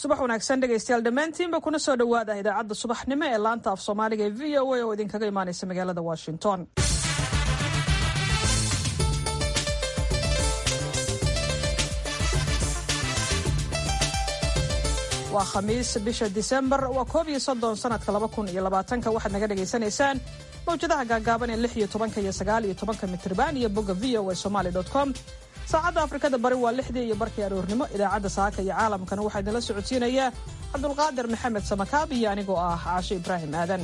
subax wanaagsan dhegaystayaal dhammaantiinba kuna soo dhowaada idaacadda subaxnimo ee laanta af soomaaliga ee v o a oo idinkaga imaanaysa magaalada washington. waa khamiis bisha disembar waa 31 sanadka 2020 waxaad naga dhagaysanaysaan mawjadaha gaagaaban ee 16 iyo 19 mitirban iyo bogga voasomali.com. saacadda afrikada bari waa 6 iyo barkii aroornimo. idaacadda saaka iyo caalamkana waxaa idinla socodsiinaya cabdulqaadir maxamed samakaab iyo anigoo ah caashe ibraahim aadan.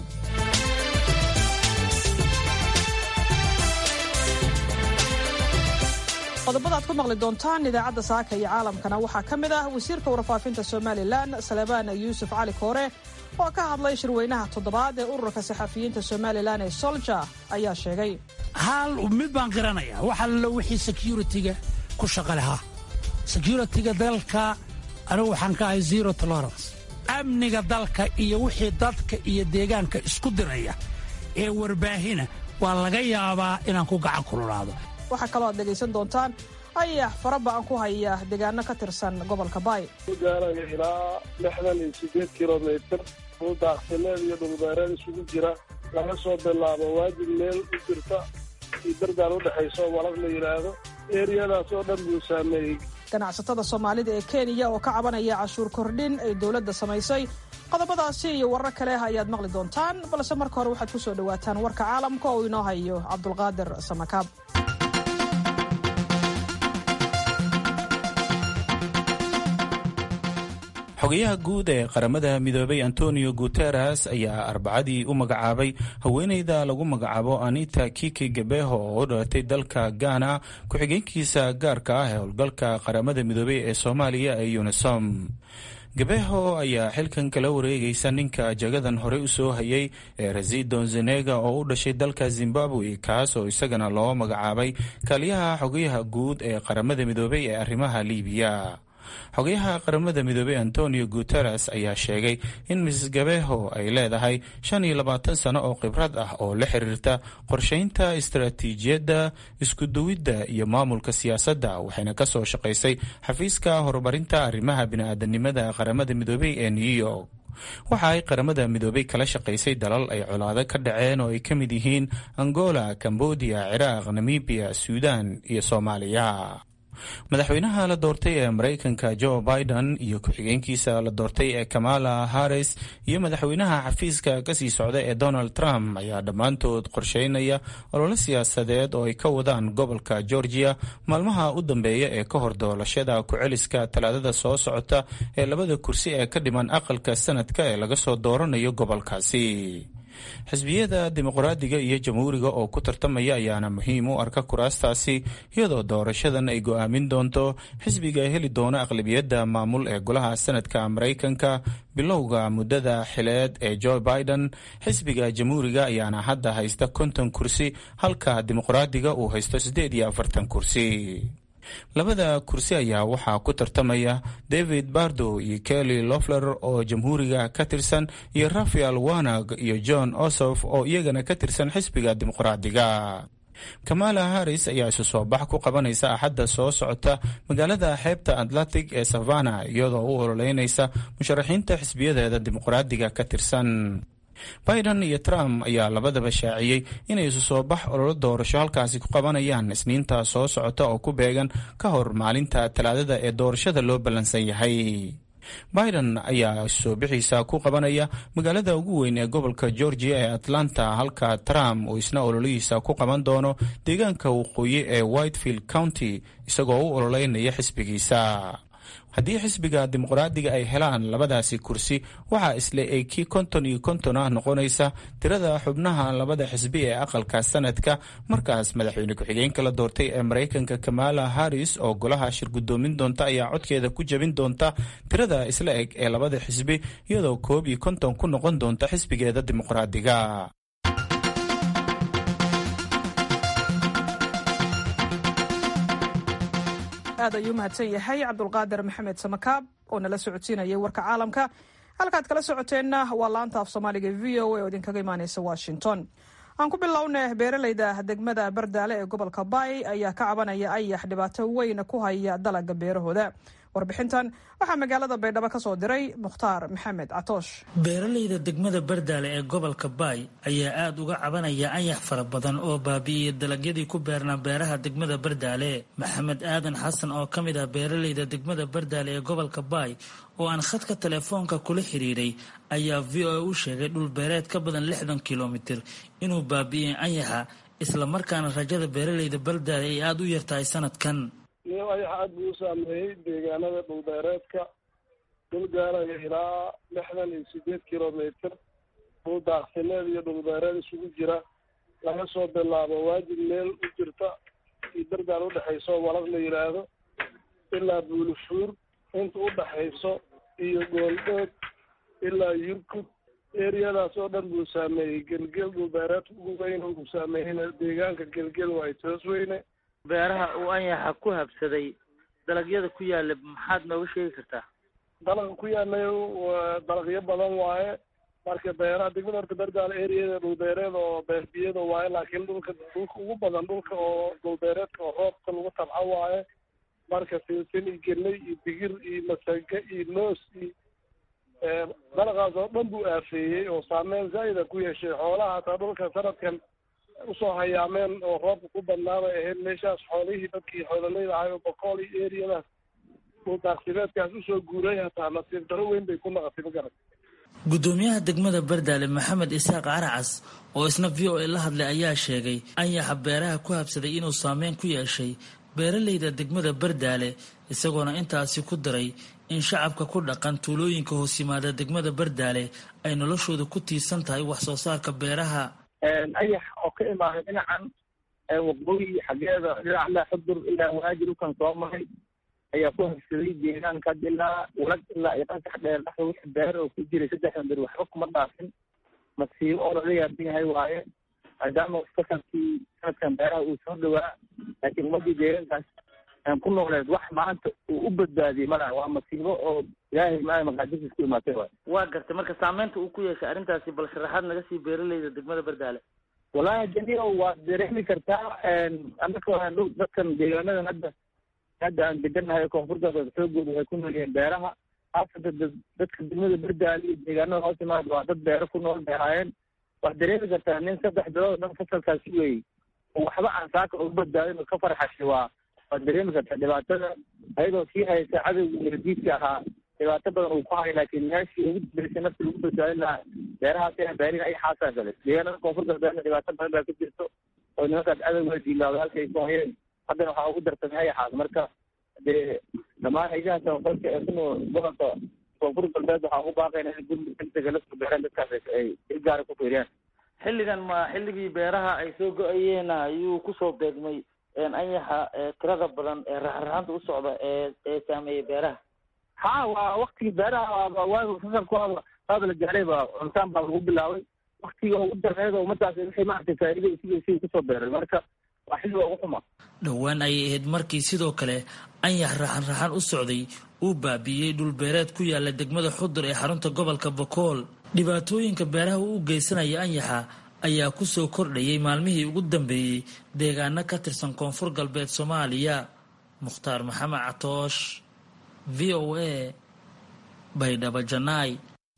qodobada aad ku maqli doontaan idaacadda saaka iyo caalamkana waxaa ka mid ah wasiirka warfaafinta somalilan salebaan yuusuf cali koore oo ka hadlay shirweynaha toddobaad ee ururka saxafiyiinta somalilan ee solja ayaa sheegay hal mid baan garanaya waxa la wixii security-ga ku shaqo lahaa security-ga dalka anigu waxaan ka ahay zero tolerance. amniga dalka iyo wixii dadka iyo deegaanka isku diraya ee warbaahina waa laga yaabaa inaan ku gacan kululaado. waxaa kaloo aad dhegaysan doontaan ayax faraba'an ku haya deegaano ka tirsan gobolka baay. gaaraya ilaa 68 kilomitir oo daaqsimeed iyo dhulbeereed isugu jira laga soo bilaabo waajib meel u jirta iyo dargaal u dhexayso walaq la yidhaahdo eeriyadaas oo dhan buu saameeyey. ganacsatada soomaalida ee kenya oo ka cabanaya cashuur kordhin ay dowladda samaysay. qodobadaasi iyo warar kale ayaad maqli doontaan balse marka hore waxaad ku soo dhowaataan warka caalamka oo inoo hayo cabdulqaadir samakaab. xogayaha guud ee qaramada midoobay antonio guteres ayaa arbacadii u magacaabay haweeneyda lagu magacaabo anita kiki gabeho oo u dhalatay dalka ghana ku-xigeenkiisa gaarka ah ee howlgalka qaramada midoobay ee soomaaliya ee unisom. gabeho ayaa xilkan kala wareegaysa ninka jagadan horey u soo hayay ee rasido zenega oo u dhashay dalka zimbabwe kaas oo isagana loo magacaabay kaaliyaha xogayaha guud ee qaramada midoobay ee arrimaha liibiya. xogayaha qaramada midoobey antonio guteres ayaa sheegay in mrs gabeho ay leedahay 25 sano oo khibrad ah oo la xiriirta qorshaynta istaraatiijiyadda iskuduwidda iyo maamulka siyaasadda waxayna ka soo shaqaysay xafiiska horumarinta arrimaha bini'aadanimada qaramada midoobey ee new york. waxa ay qaramada midoobey kala shaqaysay dalal ay colaado ka dhaceen oo ay ka mid yihiin angola, cambodia, ciraaq, namibiya, suudan iyo soomaaliya. madaxweynaha la doortay ee maraykanka joe biden iyo ku-xigeenkiisa la doortay ee kamala harris iyo madaxweynaha xafiiska kasii socda ee donald trump ayaa dhammaantood qorsheynaya olole siyaasadeed oo ay ka wadaan gobolka georgia maalmaha u dambeeya ee ka hor doorashada ku-celiska talaadada soo socota ee labada kursi ee ka dhiman aqalka sanadka ee laga soo dooranayo gobolkaasi. xisbiyada dimuqraadiga iyo jamhuuriga oo ku tartamaya ayaana muhiim u arka kuraastaasi iyadoo doorashadan ay go'aamin doonto xisbiga heli doona aqlabiyadda maamul ee golaha sanadka maraykanka bilowga muddada xileed ee joe biden. xisbiga jamhuuriga ayaana hadda haysta 50 kursi halka dimuqraadiga uu haysto 48 kursi. labada kursi ayaa waxaa ku tartamaya david bardo iyo kelly lofler oo jamhuuriga ka tirsan iyo rafael wanag iyo john ossof oo iyagana ka tirsan xisbiga dimuqraadiga. kamala harris ayaa isu soo bax ku qabanaysa axadda soo socota magaalada xeebta atlantic ee savana iyadoo u ololeynaysa musharaxiinta xisbiyadeeda dimuqraadiga ka tirsan. biden iyo trump ayaa labadaba shaaciyey inay isu soo bax ololo doorasho halkaasi ku qabanayaan isniinta soo socota oo ku beegan ka hor maalinta talaadada ee doorashada loo ballansan yahay. biden ayaa soo bixiisa ku qabanaya magaalada ugu weyn ee gobolka georgia ee atlanta halka trump uu isna ololihiisa ku qaban doono deegaanka waqooyi ee whitefield county isagoo u ololeynaya xisbigiisa. haddii xisbiga dimuqraadiga ay helaan labadaasi kursi waxaa isle ay kii 50 ah noqonaysa tirada xubnaha labada xisbi ee aqalka sanadka. markaas madaxweyne ku-xigeenka la doortay ee maraykanka kamala harris oo golaha shir gudoomin doonta ayaa codkeeda ku jabin doonta tirada isla eg ee labada xisbi iyadoo 51 ku noqon doonta xisbigeeda dimuqraadiga. aad ayuu mahadsan yahay cabdulqaadir maxamed samakaab oo nala socodsiinayay warka caalamka. halkaad kala socoteenna waa laanta af soomaaliga v o a oo idinkaga imaanaysa washington. aan ku bilownay beeralayda degmada bardaale ee gobolka baay ayaa ka cabanaya ayax dhibaato weyn ku haya dalaga beerahooda. warbixintan waxaa magaalada baydhabo ka soo diray mukhtaar maxamed catoosh. beeralayda degmada bardaale ee gobolka baay ayaa aada uga cabanaya anyax fara badan oo baabi'iyay dalagyadii ku beernaa beeraha degmada bardaale. maxamed aadan xasan oo ka mid ah beeralayda degmada bardaale ee gobolka baay oo aan khadka telefoonka kula xiriiray ayaa v o a u sheegay dhul beereed ka badan 60 kilomitir inuu baabi'iyay anyaxa, isla markaana rajada beeralayda bardaale ay aada u yartahay sanadkan. ayaxa aad buu u saameeyey deegaanada dhulbeereedka. dhul gaaraya ilaa 68 kilomitir dhul daaqsineed iyo dhulbeereed isugu jira, laga soo bilaabo waajib meel u jirta iyo dardaal udhexayso walaq la yidhaahdo ilaa buulishuur inta udhexayso iyo gooldhood ilaa yurkud. eriyadaas oo dhan buu saameeyey. gelgel dhulbeereedka ugu weyn uu saameeyeyna deegaanka gelgel waa toos weyne. beeraha uu anyaxa ku habsaday dalagyada ku yaala maxaad nooga sheegi kartaa? dalaga ku yaalay dalagyo badan waaye. marka beeraha degmada horta bardaale eriyada dhulbeereed oo beerbiyada waaye, laakiin dhulka ugu badan dhulka oo dhulbeereedka oo roobka lagu tabco waaye. marka silsil iyo geley iyo digir iyo masaga iyo loos iyo dalagaas oo dhan buu aafeeyey oo saameyn zaa'ida ku yeeshay. xoolaha hataa dhulka sanadkan usoo hayaameen oo roobka ku badnaabay ahayd meeshaas xoolihii dadkii xoololeyda ahay oo boqol iyo eriyadaas dhul daaqsimeedkaas usoo guuray hataa nasiib daro weyn bay ku naqatay magaran. gudoomiyaha degmada bardaale maxamed isaaq caracas oo isna v o a la hadlay ayaa sheegay anyaxa beeraha ku habsaday inuu saameyn ku yeeshay beeralayda degmada bardaale, isagoona intaasi ku daray in shacabka ku dhaqan tuulooyinka hoos yimaada degmada bardaale ay noloshooda ku tiirsan tahay wax soo saarka beeraha. ayax oo ka imaaday dhinacan waqooyi xaggeeda dhinac ilaa xudur ilaa waajir ukan soo maray ayaa ku habsaday deegaanka ilaa walag ilaa iyo qansax dheer dhexda wixii beer oo ku jiray 3 bir waxba kuma dhaafin. masiibo oo laga yaabin yahay waaye maadaama fasalkii sanadkan beeraha uu soo dhawaa, laakiin ummadii deegaankaas ku nooleed wax maanta uu u badbaadiyey malaha. waa masiibo oo ilaahay maqaadisiis ku imaatay waay. waa gartay marka saameynta uu ku yeeshay arrintaasi bal sharaxaad naga sii beeralayda degmada bardaale. wallaahi jamiic waad dareemi kartaa annaka dadkan deegaanadan hadda aan degannahay koonfurta xoogooda waxay ku noolyihiin beeraha. haasata dadka degmada bardaale iyo deegaanada hoos imaada waa dad beero ku nool beeraayeen. waad dareemi kartaa nin 3 bilood dhan fasalkaasi weeyey oo waxba aan saaka ugu badbaadin oo ka farxashay. waad dareemi kartaa dhibaatada ayadoo sii haysa cadowga miradiidka ahaa dhibaato badan uu ku hayo, laakiin meeshii ugu dambeysay nafta lagu badbaadin lahaa beerahaas beerin ay xaasaa galay. deegaanada koonfurta beerna dhibaato badan baa ku jirto oo nimankaas cadowga diilaado halka ay ku hayeen. haddana waxaa ugu darsamay ayaxaas. marka dee dhammaan haydaha tababarka ee kunool gobolka koonfur galbeed waxaa ugu baaqayna in gurmud degdega la soo beeraan dadkaas ay ilgaara ku fiiriyaan. xilligan ma xilligii beeraha ay soo go-ayeen ayuu kusoo beegmay anyaxa tirada badan ee raxraxanta u socda ee saameeyay beeraha? ha waa waktigii beeraha waaga fasalkooda aada la gaaray baa cuntaan baa lagu bilaabay. waktiga ugu dareed oo umadaas wixii maaragtay faa'iido isii kusoo beeray. marka waa xilliga ugu xuma. dhowaan ayay ahayd markii sidoo kale anyax raxan u socday uu baabi'iyey dhulbeereed ku yaala degmada xudur ee xarunta gobolka bokool. dhibaatooyinka beeraha uu u geysanaya anyaxa ayaa ku soo kordhayay maalmihii ugu dambeeyey deegaano ka tirsan koonfur galbeed Soomaaliya. Mukhtaar Maxamed Catoosh, v o a, Baydhabo Janaay.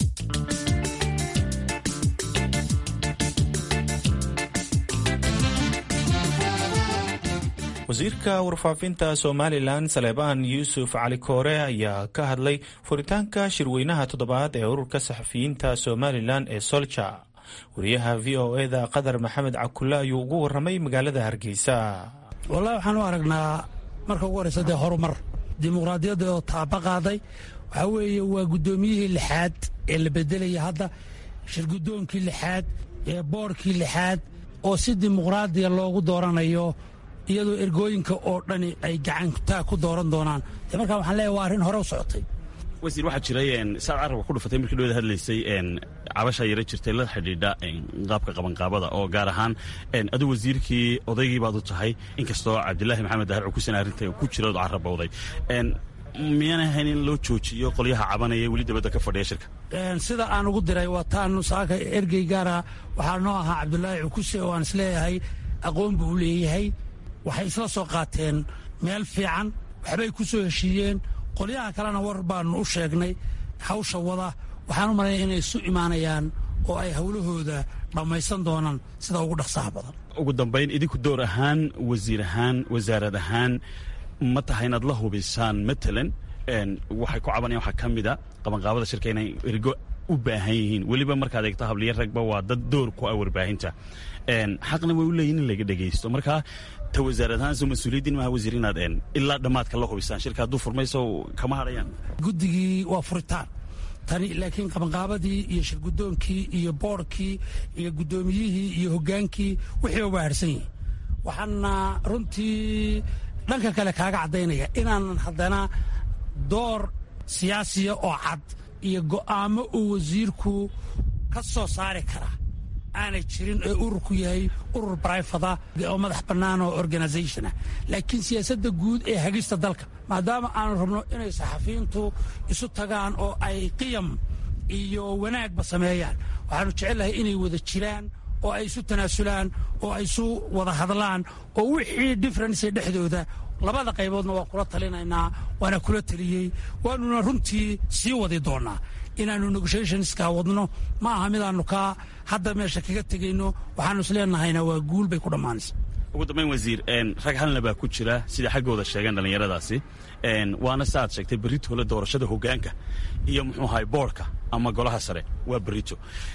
wasiirka warfaafinta Somalilan Saleebaan Yuusuf Cali Koore ayaa ka hadlay furitaanka shirweynaha 7aad ee ururka saxafiyiinta Somalilan ee Solja. wariyaha v o a-da Qadar Maxamed Cakulle ayuu ugu warramay magaalada Hargeysa. wallahi waxaan u aragnaa marka ugu horeysa dee horumar dimuqraadiyadda oo taaba qaaday. waxaa weeye waa guddoomiyihii 6aad ee la bedelaya hadda, shirgudoonkii 6aad ee boorkii 6aad oo si dimuqraadiya loogu dooranayo iyadoo ergooyinka oo dhani ay gacantaa ku dooran doonaan. markaa waxaan leeyahay waa arrin hore u socotay. wasiir waxaa jiray saad carabka ku dhufatay markii dhawada hadlaysay cabasha yara jirtay la xidhiidha qaabka qabanqaabada oo gaar ahaan aduu wasiirkii odaygii baad u tahay inkastoo cabdilaahi maxamed dahar cukusen arrinta ku jira oo carabowday miyaan ahayn in loo joojiyo qolyaha cabanaya weli dabadda ka fadhiya shirka? sida aan ugu diray waa taanu saaka ergey gaara waxaa noo ahaa cabdulaahi cukuse oo aan isleeyahay aqoon buu leeyahay. waxay isla soo qaateen meel fiican, waxbay ku soo heshiiyeen, qolyaha kalena war baanu u sheegnay hawsha wada waxaan u malaynaya inay isu imaanayaan oo ay hawlahooda dhammaysan doonaan sida ugu dhaqsaha badan. ugu dambayn idinku door ahaan wasiir ahaan wasaarad ahaan ma tahay inaad la hubisaan matalan waxay ku cabanayaan waxaa ka mida qabanqaabada shirka inay ergo u baahan yihiin weliba markaad eegto habliya ragba waa dad door ku ah warbaahinta xaqna way u leeyihin in laga dhegaysto markaa ta wasaarad ahaan soo mas-uuliyiddin maaha wasiir inaad ilaa dhammaadka la hubisaan shirka hadduu furmayso kama hadhayaan. guddigii waa furitaan tani laakiin qabanqaabadii iyo shirgudoonkii iyo boorkii iyo guddoomiyihii iyo hoggaankii wixii uba harsan yihin waxaana runtii dhanka kale kaaga caddaynaya inaanan haddana door siyaasiya oo cad iyo go'aamo uu wasiirku ka soo saari karaa aanay jirin ee ururku yahay urur brifada oo madax bannaan oo organizationah laakiin siyaasadda guud ee hagista dalka maadaama aanu rabno inay saxafiyiintu isu tagaan oo ay qiyam iyo wanaagba sameeyaan waxaanu jecelnahay inay wada jiraan oo ay isu tanaasulaan oo ay isu wada hadlaan oo wixii differenca dhexdooda labada qayboodna waa kula talinaynaa waana kula taliyey waanuna runtii sii wadi doonaa inaannu negotiationska wadno ma aha midaannu kaa hadda meesha kaga tegayno waxaannu isleenahayna waa guul bay ku dhammaanaysa. ugu dambayn wasiir rag halna baa ku jira sida xaggooda sheegeen dhallinyaradaasi waana saaad sheegtay berritoola doorashada hoggaanka iyo muxuu ahay boorka ama golaha sare waa berrito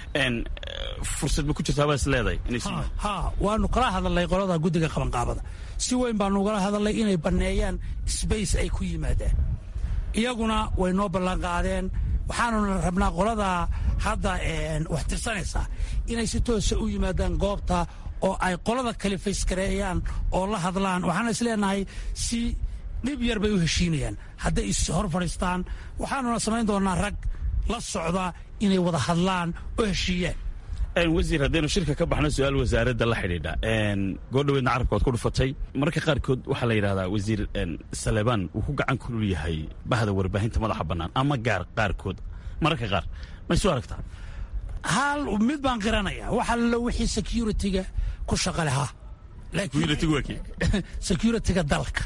fursad ma ku jirtaa baa is leedahay ha waannu kala hadalnay qolada guddiga qabanqaabada si weyn baannu ugala hadalnay inay banneeyaan sbace ay ku yimaadaan iyaguna way noo ballanqaadeen waxaanuna rabnaa qolada hadda wax tirsanaysaa inay si toosa u yimaadaan goobta oo ay qolada kale fayskareeyaan oo la hadlaan waxaana isleenahay si dhib yar bay u heshiinayaan hadday is hor fadhiistaan waxaanuna samayn doonaa rag la socda inay wada hadlaan oo heshiiyaan. wasiir haddaynu shirka ka baxno su-aal wasaaradda la xidhiidha goordhaweedna carabka waad ku dhufatay mararka qaarkood waxaa la yidhahdaa wasiir salebaan wuu ku gacan kulul yahay bahda warbaahinta madaxa bannaan ama qaarkood mararka qaar may soo aragtaa hal mid baan qiranaya waxa la wixii security-ga ku shaqa lahaa security-ga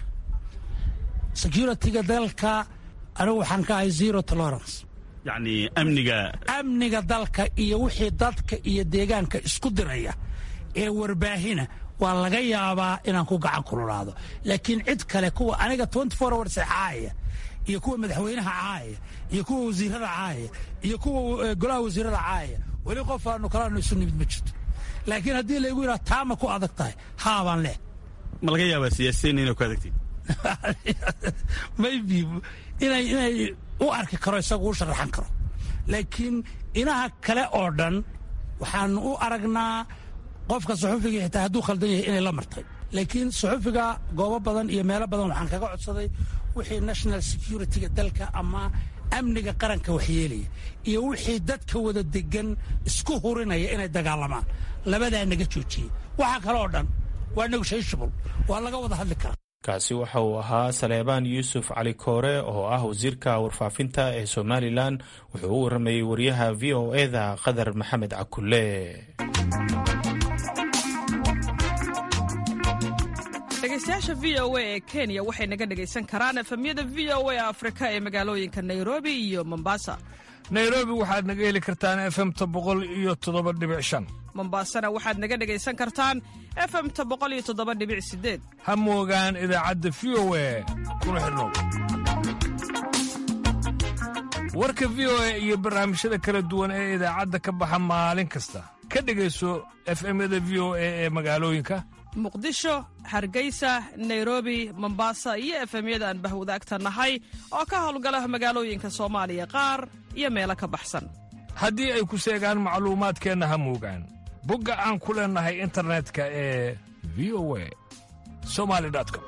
dalka anigu waxaan ka ahay zero tolerance yacni amniga dalka iyo wixii dadka iyo deegaanka isku diraya ee warbaahina waa laga yaabaa inaan ku gacan kululaado laakiin cid kale kuwa aniga 24 hours caaya iyo kuwa madaxweynaha caaya iyo kuwa wasiirada caaya iyo kuwa golaha wasiirada caaya weli qof aanu kalaanu isu nimid ma jirto laakiin haddii laygu yidhaha taama ku adag tahay haa baan leh ma laga yaabaa siyaasiyiin inay ku adagtiin maybe inay u arki karo isagu u sharaxan karo laakiin inaha kale oo dhan waxaanu u aragnaa qofka suxufiga xitaa hadduu khaldan yahay inay la martay laakiin suxufiga goobo badan iyo meelo badan waxaan kaga codsaday wixii national security-ga dalka ama amniga qaranka waxyeelaya iyo wixii dadka wada degan isku hurinaya inay dagaalamaan labadaa naga joojiyey waxa kale oo dhan waa negotiable waa laga wada hadli karaa. kaasi waxa uu ahaa saleebaan yuusuf cali koore oo ah wasiirka warfaafinta ee somalilan wuxuu u warramayey wariyaha v o eda qadar maxamed cakulle. dhegeystayaasha v o a ee kenya waxay naga dhegaysan karaan efemyada v o a afrika ee magaalooyinka nairobi iyo mombasa. nairobi waxaad naga heli kartaan efemta 107.5 mombasana waxaad naga dhegaysan kartaan efemta 107.8 ha moogaan idaacadda v o a kuna xidhnow warka v o a iyo barnaamijyada kala duwan ee idaacadda ka baxa maalin kasta ka dhegayso efemyada v o a ee magaalooyinka muqdisho hargeysa nairobi mombasa iyo efemyada aan bahwadaagta nahay oo ka howlgala magaalooyinka soomaaliya qaar iyo meelo ka baxsan. haddii ay ku seegaan macluumaadkeenna ha moogaan bogga aan ku leennahay internetka ee v o a somali.com.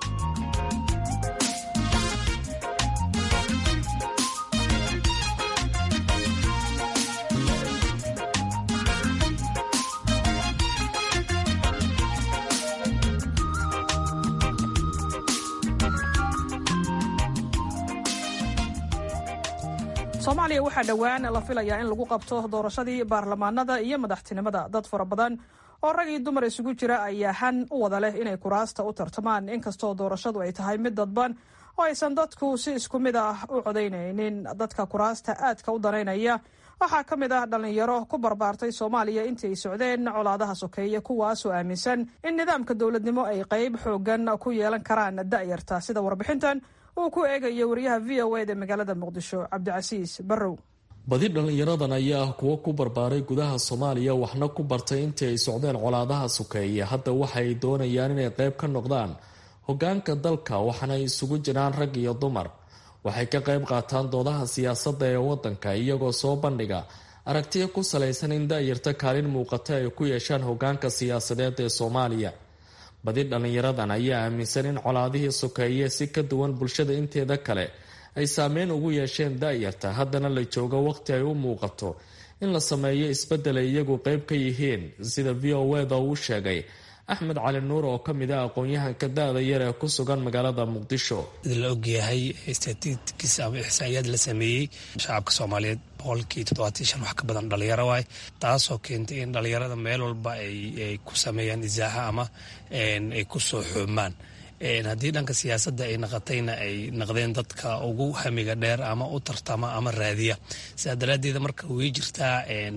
soomaaliya waxaa dhowaan la filayaa in lagu qabto doorashadii baarlamaanada iyo madaxtinimada. dad fara badan oo rag iyo dumar isugu jira ayaa han u wada leh inay kuraasta u tartamaan inkastoo doorashadu ay tahay mid dadban oo aysan dadku si isku mid ah u codaynaynin. dadka kuraasta aadka u danaynaya waxaa ka mid ah dhallinyaro ku barbaartay soomaaliya intii ay socdeen colaadaha sokeeye, kuwaasoo aaminsan in nidaamka dowladnimo ay qayb xoogan ku yeelan karaan da'yarta, sida warbixintan uu ku eegayo wariyaha v o eda magaalada muqdisho cabdicasiis barrow. badi dhallinyaradan ayaa ah kuwo ku barbaaray gudaha soomaaliya, waxna ku bartay intii ay socdeen colaadaha sokeeye. hadda waxa ay doonayaan inay qayb ka noqdaan hogaanka dalka, waxaana ay isugu jiraan rag iyo dumar. waxay ka qayb qaataan doodaha siyaasadda ee wadanka, iyagoo soo bandhiga aragtiya ku salaysan in da'yarta kaalin muuqata ay ku yeeshaan hogaanka siyaasadeed ee soomaaliya. badi dhallinyaradan ayaa aaminsan in colaadihii sokeeye si ka duwan bulshada inteeda kale ay saameyn ugu yeesheen da'yarta, haddana la joogo waqti ay u muuqato in la sameeyo isbeddel ay iyagu qayb ka yihiin, sida v o eda uu sheegay axmed cali nuur oo ka mid ah aqoon-yahanka da-da yar ee ku sugan magaalada muqdisho. la ogyahay statistics ama ixsaa'iyaad la sameeyey shacabka soomaaliyeed 75% wax ka badan dhalinyaro waay, taasoo keentay in dhalinyarada meel walba ay ku sameeyaan isaaxa ama ay ku soo xoomaan. haddii dhanka siyaasadda ay naqatayna ay naqdeen dadka ugu hamiga dheer ama u tartama ama raadiya. sidaa daraaddeeda marka way jirtaa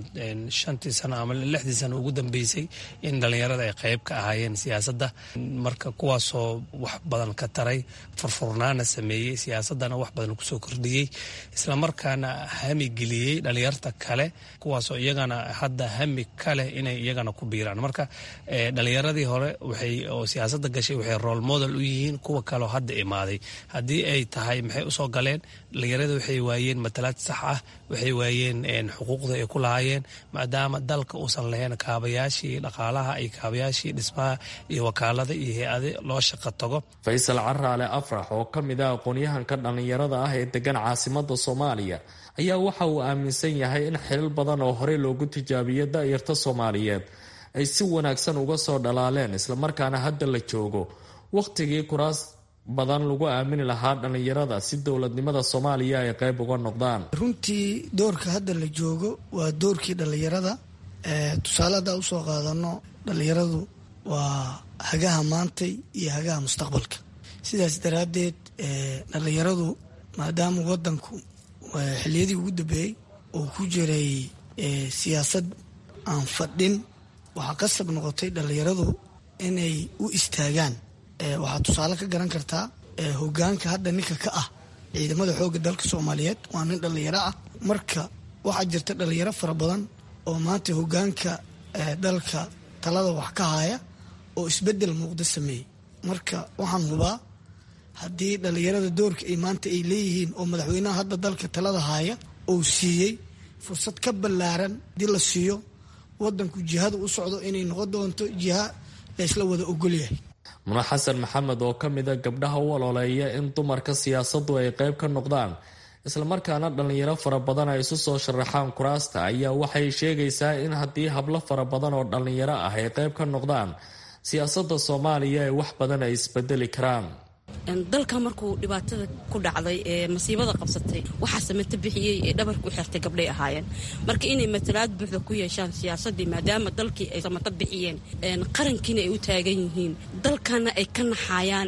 5 sano ama 6 sano ugu dambeysay in dhalinyarada ay qayb ka ahaayeen siyaasadda, marka kuwaasoo wax badan ka taray, furfurnaana sameeyey, siyaasaddana wax badan kusoo kordhiyey, islamarkaana hami geliyey dhalinyarta kale, kuwaasoo iyagana hadda hami kale inay iyagana ku biiraan. marka dhalinyaradii hore oo siyaasadda gashay waxay role model u yihiin kuwa kaleo hadda imaaday. haddii ay tahay maxay usoo galeen, dhalinyarada waxay waayeen matalaad sax ah, waxay waayeen xuquuqda ay ku lahaayeen, maadaama dalka uusan lahayn kaabayaashii dhaqaalaha iyo kaabayaashii dhismaha iyo wakaalada iyo hay-ade loo shaqo tago. faysal caraale afrax oo ka mid ah aqoon-yahanka dhallinyarada ah ee degan caasimada soomaaliya ayaa waxa uu aaminsan yahay in xilal badan oo horey loogu tijaabiyey da'yarta soomaaliyeed ay si wanaagsan uga soo dhalaaleen, islamarkaana hadda la joogo waqtigii kuraas badan lagu aamini lahaa dhallinyarada si dowladnimada soomaaliya ay qayb uga noqdaan. runtii doorka hadda la joogo waa doorkii dhallinyarada. tusaale haddaa usoo qaadano, dhallinyaradu waa hagaha maantay iyo hagaha mustaqbalka. sidaas daraaddeed dhallinyaradu maadaama wadanku xiliyadii ugu dambeeyey oo ku jiray siyaasad aan fadhin, waxaa qasab noqotay dhallinyaradu inay u istaagaan. waxaa tusaale ka garan kartaa hogaanka hadda ninka ka ah ciidamada xoogga dalka soomaaliyeed waa nin dhallinyaro ah. marka waxaa jirta dhallinyaro fara badan oo maanta hogaanka dalka talada wax ka haya oo isbedel muuqda sameeyey. marka waxaan hubaa haddii dhallinyarada doorka ay maanta ay leeyihiin oo madaxweynaha hadda dalka talada haya uu siiyey fursad ka ballaaran, haddii la siiyo wadanku jihada u socdo inay noqon doonto jiha laysla wada ogolyahay. muna xasan maxamed oo ka mid a gabdhaha u ololeeya in dumarka siyaasaddu ay qayb ka noqdaan, islamarkaana dhallinyaro fara badan ay isu soo sharaxaan kuraasta, ayaa waxay sheegaysaa in haddii hablo fara badan oo dhallinyaro ah ay qayb ka noqdaan siyaasadda soomaaliya ay wax badan ay isbedeli karaan. dalka markuu dhibaatada ku dhacday ee masiibada qabsatay waxaa samata bixiyey ee dhabarka u xirtay gabdhay ahaayeen. marka inay matalaad buuxda ku yeeshaan siyaasadii, maadaama dalkii ay samata bixiyeen, qarankiina ay u taagan yihiin, dalkana ay ka naxaayaan.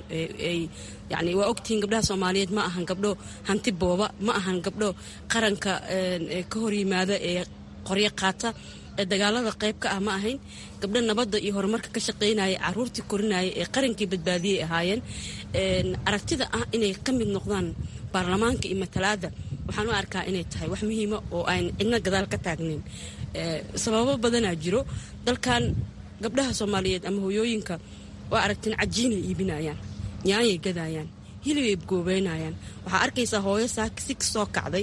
yani waa ogtihiin gabdhaha soomaaliyeed ma ahan gabdho hanti booba, ma ahan gabdho qaranka ka hor yimaada ee qoryo qaata, dagaalada qayb ka ah ma ahayn. gabdho nabadda iyo horumarka ka shaqaynaya, caruurtii korinaya ee qarankii badbaadiyey ahaayeen. aragtida ah inay ka mid noqdaan baarlamaanka iyo matalaada waxaan u arkaa inay tahay wax muhiima oo aan cidna gadaal ka taagnayn. sababo badanaa jiro. dalkan gabdhaha soomaaliyeed ama hoyooyinka waa aragtiin cajiinay iibinayaan, nyaanyay gadayaan, hilibay goobeynayaan. waxaa arkaysaa hooyo si soo kacday,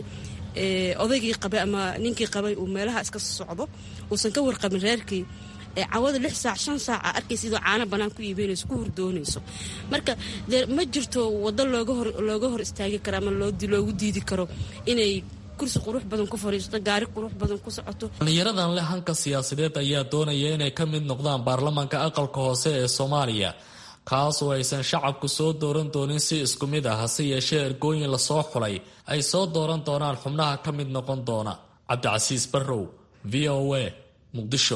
odaygii qabay ama ninkii qabay uu meelaha iska socdo, uusan ka warqabin reerkii, cawada 6 saac 5 saac arkaysa sidoo caana banaan ku iibinayso, ku hurdoonayso. marka ma jirto wado looga hor istaagi karo ama loogu diidi karo inay kursi qurux badan ku fariisato, gaari qurux badan ku socoto. dhallinyaradan leh hanka siyaasadeed ayaa doonaya inay ka mid noqdaan baarlamaanka aqalka hoose ee soomaaliya, kaas oo aysan shacabku soo dooran doonin si isku mid ah, hase yeeshee ergooyin lasoo xulay ay soo dooran doonaan xubnaha ka mid noqon doona. cabdicasiis barrow, v o a, muqdisho.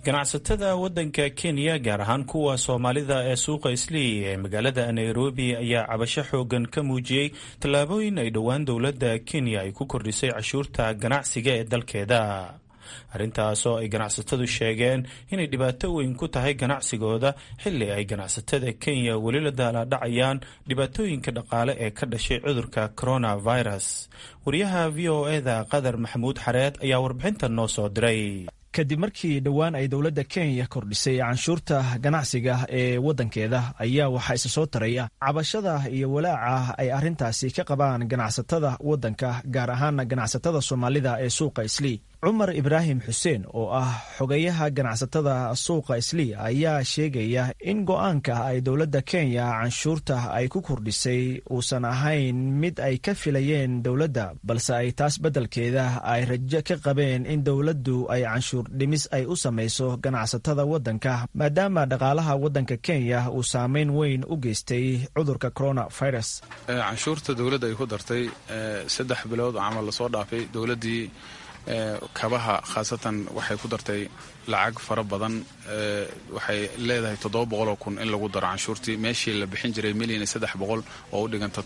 ganacsatada waddanka kenya gaar ahaan kuwa soomaalida ee suuqa islii ee magaalada nairobi ayaa cabasho xoogan ka muujiyey tallaabooyin ay dhowaan dowladda kenya ay ku kordhisay cashuurta ganacsiga ee dalkeeda, arrintaasoo ay ganacsatadu sheegeen inay dhibaato weyn ku tahay ganacsigooda xilli ay ganacsatada kenya weli la daaladhacayaan dhibaatooyinka dhaqaale ee ka dhashay cudurka coronavirus. wariyaha v o eda qadar maxamuud xareed ayaa warbixintan noo soo diray. kadib markii dhowaan ay dowladda kenya kordhisay canshuurta ganacsiga ee waddankeeda ayaa waxaa isa soo taraya cabashada iyo walaaca ay arrintaasi ka qabaan ganacsatada waddanka, gaar ahaana ganacsatada soomaalida ee suuqa islii. cumar ibraahim xuseen oo ah xogeyaha ganacsatada suuqa islii ayaa sheegaya in go'aanka ay dowladda kenya canshuurta ay ku kordhisay uusan ahayn mid ay ka filayeen dowladda, balse ay taas beddelkeeda ay rajo ka qabeen in dowladdu ay canshuur dhimis ay u samayso ganacsatada waddanka, maadaama dhaqaalaha waddanka kenya uu saameyn weyn u geystay cudurka coronavirus. canshuurta dowladda ay ku dartay 3 bilood camal lasoo dhaafay, dowladdii kabaha khaasatan waxay ku dartay lacag fara badan. waxay leedahay 700,000 kun in lagu daro canshuurtii, meeshii la bixin jiray $1,300,000 oo u dhiganta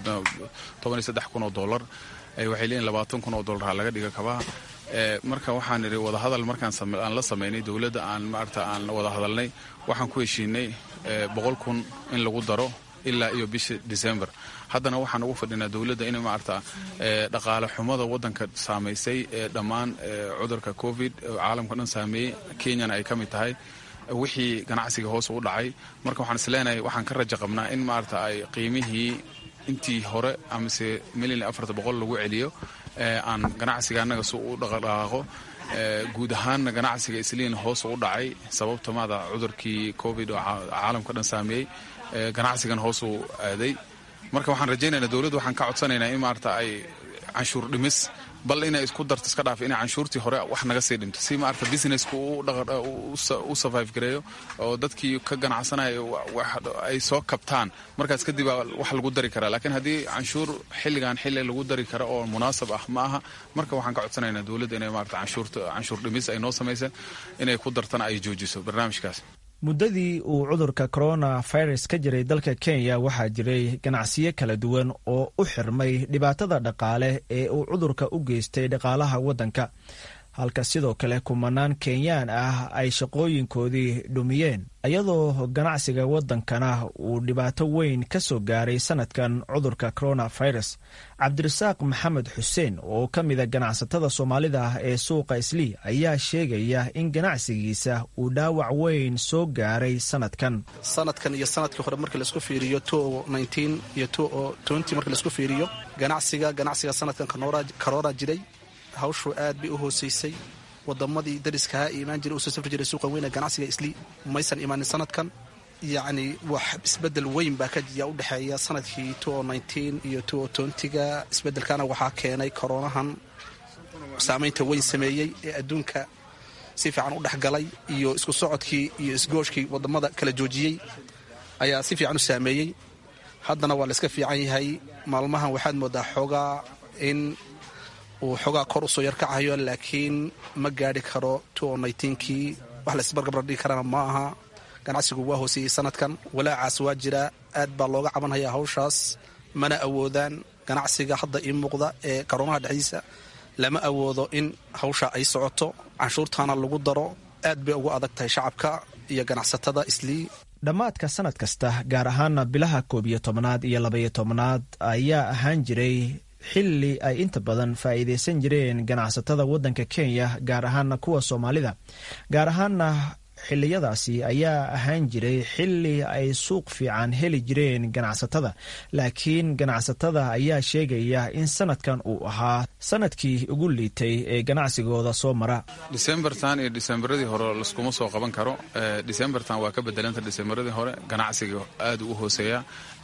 $13,000 waxay leeyihin $20,000 laga dhiga kabaha. marka waxaan idhi wadahadal markaan la samaynay dowladda aan wada hadalnay, waxaan ku heshiinay 100,000 in lagu daro ilaa iyo bishii December. haddana waxaan ugu fadhinaa dowladda in dhaqaale xumada waddanka saamaysay dhammaan cudurka covid caalamka dhan saameeyey, kenyana ay ka mid tahay, wixii ganacsiga hoos u dhacay. marka waxaan isleenahay waxaan ka rajo qabnaa in ay qiimihii intii hore amase $1,400,000 lagu celiyo, aan ganacsiga annaga si u dhaqdhaqaaqo. guud ahaanna ganacsiga isliin hoos u dhacay sababta cudurkii covid oo caalamka dhan saameeyey, ganacsigan hoos u aaday. marka waxaan rajaynaynaa dowladda waxaan ka codsanaynaa in ay canshuur dhimis, bal inay isku darto iska dhaaf inay canshuurtii hore wax naga sii dhinto, si businesska u survive gareeyo oo dadkii ka ganacsanaya ay soo kabtaan. markaas kadib wax lagu dari karaa, laakiin haddii canshuur xilli lagu dari kara oo munaasab ah ma aha. marka waxaan ka codsanaynaa dowladda inay canshuur dhimis ay noo samaysa, inay ku dartana ay joojiso barnaamijkaas. muddadii uu cudurka coronavirus ka jiray dalka kenya waxaa jiray ganacsiyo kala duwan oo u xirmay dhibaatada dhaqaale ee uu cudurka u geystay dhaqaalaha waddanka, halka sidoo kale kumanaan kenyaan ah ay shaqooyinkoodii dhumiyeen, iyadoo ganacsiga waddankana uu dhibaato weyn ka soo gaaray sanadkan cudurka coronavirus. cabdirasaaq maxamed xuseen oo ka mida ganacsatada soomaalida ee suuqa islii ayaa sheegaya in ganacsigiisa uu dhaawac weyn soo gaaray sanadkan iyo sanadkii hore markii laisku fiiriyo 2019 iyo 2020 markii laisku fiiriyo ganacsiga sanadkan karoora jiray, hawshu aad bay u hoosaysay. wadamadii dariskaha imaan jiray usoo safri jiray suuqa weyna ganacsiga islii maysan imaanin sanadkan. yacni wax isbedel weyn baa ka u dhexeeya sanadkii 2019 iyo 2020ga. isbedelkana waxaa keenay koronahan saamaynta weyn sameeyey ee adduunka si fiican u dhexgalay, iyo isku socodkii iyo isgooshkii wadamada kala joojiyey ayaa si fiican u saameeyey. haddana waa la iska fiican yahay. maalmahan waxaad moodaa xoogaa in uu xoogaa kor usoo yarkacayo, laakiin ma gaadhi karo 2019kii. wax la isbargabar dhigi karana ma aha. ganacsigu waa hooseeyey sanadkan, walaacaas waa jiraa, aad baa looga cabanhayaa hawshaas. mana awoodaan ganacsiga hadda ii muuqda ee karoonaha dhexdiisa, lama awoodo in hawsha ay socoto, canshuurtaana lagu daro. aad bay ugu adag tahay shacabka iyo ganacsatada islii. dhammaadka sanad kasta, gaar ahaana bilaha 11aad iyo 12aad ayaa ahaan jiray xilli ay inta badan faa'iidaysan jireen ganacsatada waddanka kenya, gaar ahaana kuwa soomaalida. gaar ahaana xilliyadaasi ayaa ahaan jiray xilli ay suuq fiican heli jireen ganacsatada, laakiin ganacsatada ayaa sheegaya in sanadkan uu ahaa sanadkii ugu liitay ee ganacsigooda soo mara. Decembertan iyo Decemberadii hore laskuma soo qaban karo. Decembertan waa ka bedelanta Decemberadii hore, ganacsiga aad u hooseeya.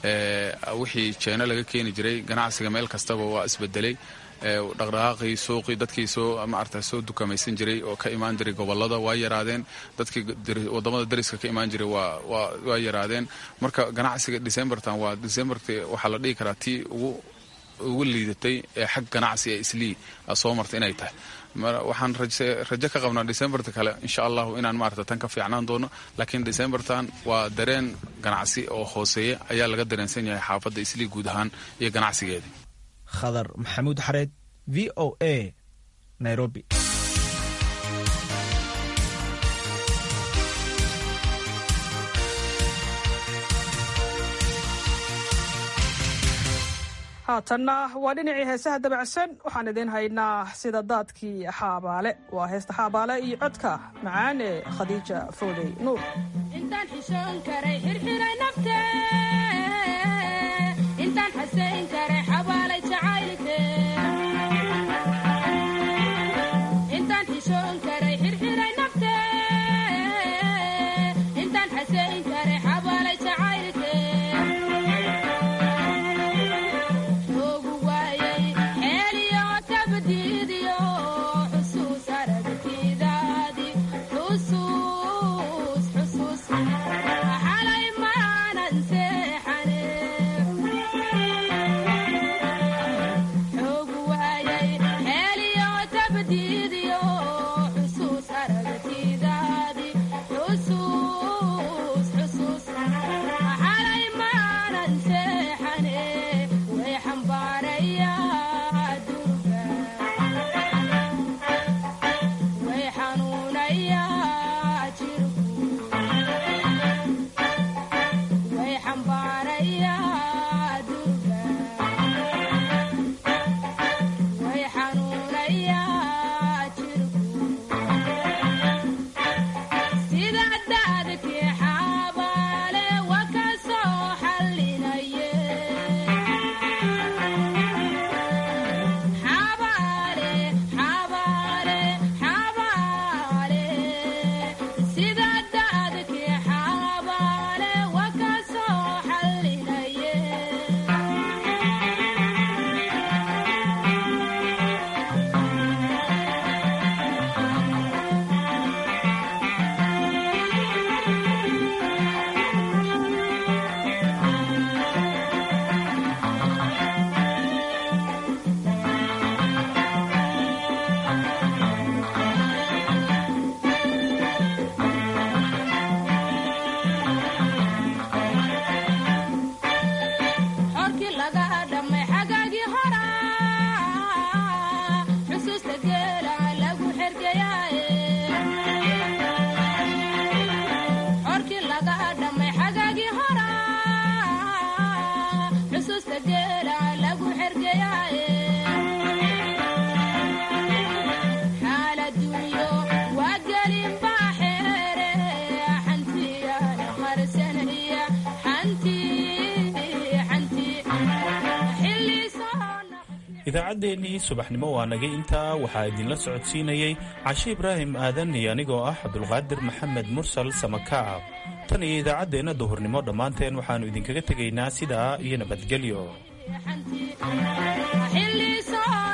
wixii China laga keeni jiray ganacsiga meel kastaba waa isbedelay. dhaqdhaqaaqii suuqii dadkii soo dukamaysan jiray oo ka imaan jiray gobolada waa yaraadeen. dadkii wadamada dariska ka imaan jiray waa yaraadeen. marka ganacsiga Decembertan waa Decembertii waxaa la dhihi karaa tii ugu liidatay ee xag ganacsi ee islii soo martay inay tahay. waxaan rajo ka qabnaa Decemberta kale insha allahu inaan maarata tan ka fiicnaan doono, laakiin Decembertan waa dareen ganacsi oo hooseeya ayaa laga dareensan yahay xaafadda islii guud ahaan iyo ganacsigeeda. Khadar Maxamuud Xareed, VOA, Nairobi. haatanna waa dhinacii heesaha dabacsan. waxaan idiin haynaa sida daadkii xaabaale. waa heesta xaabaale iyo codka macaan ee Khadiija Foodey Nuur. intaan xishoon karay xirxiray nafte, intaan xasayn karay xabaalay jacaylke, intaan xishoon karay xirxiray nafte, intaan xasayn karay xabaalay jacaylke. idaacaddeenii subaxnimo waa nagay intaa. waxaa idinla socodsiinayey Cashe Ibraahim Aadan iyo anigoo ah Cabdulqaadir Maxamed Mursal Samakaab. tan iyo idaacaddeenna duhurnimo dhammaanteen waxaannu idinkaga tegaynaa sidaa iyo nabadgelyo.